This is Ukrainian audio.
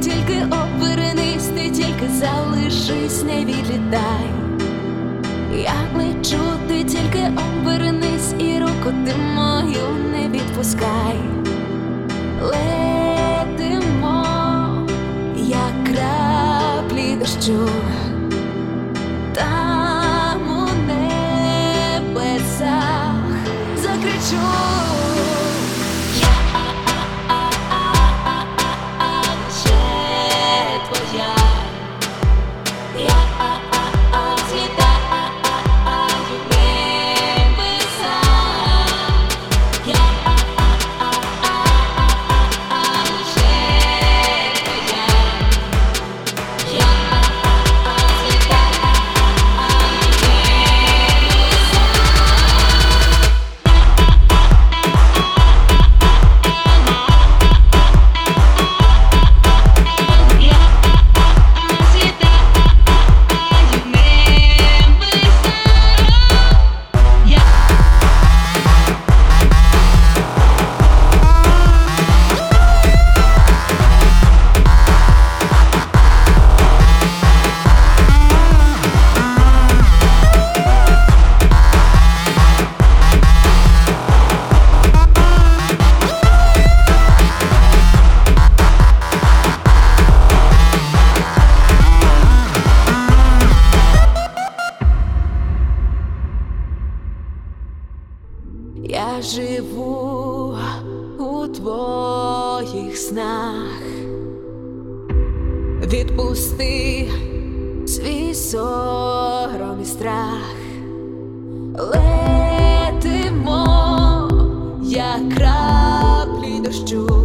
тільки обернись, ти тільки залишись, не відлітай. Я лечу, ти тільки обернись, і руку ти мою не відпускай. Летимо, як краплі дощу, там у небесах закричу. Я живу у твоїх снах. Відпусти свій сором і страх. Летимо, як краплі дощу.